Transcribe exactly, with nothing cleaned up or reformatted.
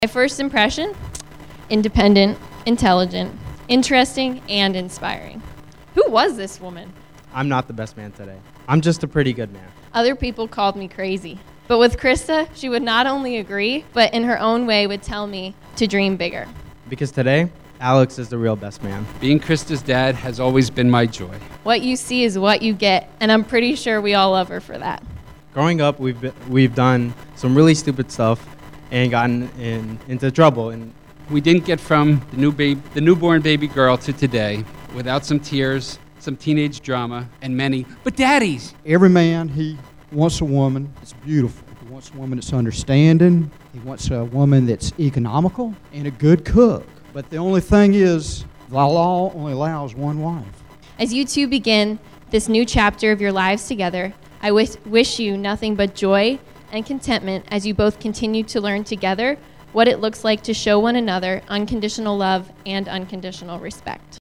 My first impression, independent, intelligent, interesting, and inspiring. Who was this woman? I'm not the best man today. I'm just a pretty good man. Other people called me crazy. But with Krista, she would not only agree, but in her own way would tell me to dream bigger. Because today, Alex is the real best man. Being Krista's dad has always been my joy. What you see is what you get, and I'm pretty sure we all love her for that. Growing up, we've been, we've done some really stupid stuff and gotten in, into trouble. And We didn't get from the new babe, the newborn baby girl to today without some tears, some teenage drama, and many, but daddies. Every man, he wants a woman that's beautiful. He wants a woman that's understanding. He wants a woman that's economical and a good cook. But the only thing is, the law only allows one wife. As you two begin this new chapter of your lives together, I wish, wish you nothing but joy and contentment as you both continue to learn together what it looks like to show one another unconditional love and unconditional respect.